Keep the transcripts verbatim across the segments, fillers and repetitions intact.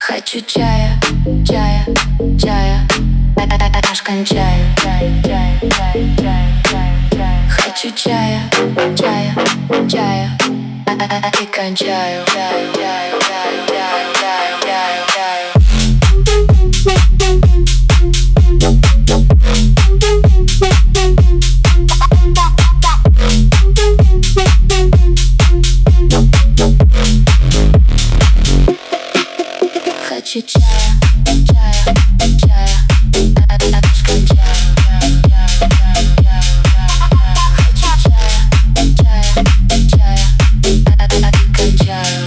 Хочу чая, чая, чая, аж кончаю. Хочу чая, чая, чая, и кончаю. Хочу чая, чая, чая, аж кончаю. Хочу чая, чая, чая, и кончаю.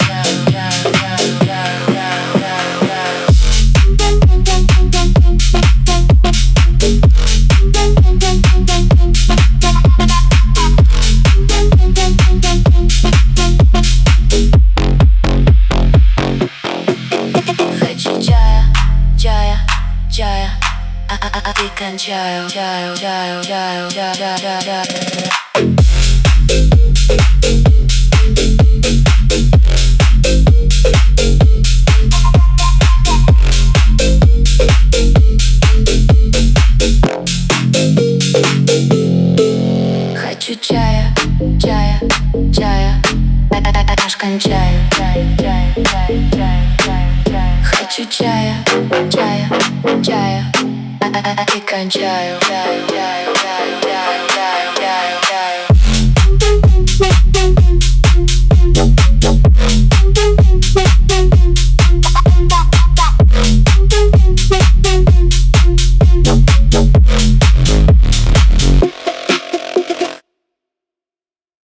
Чая, а а а и кончаю, чаю, чаю, чаю, чаю, чаю, чаю. Хочу чая, чая, чая, аж кончаю. Хочу чая, чая, чая, и кончаю.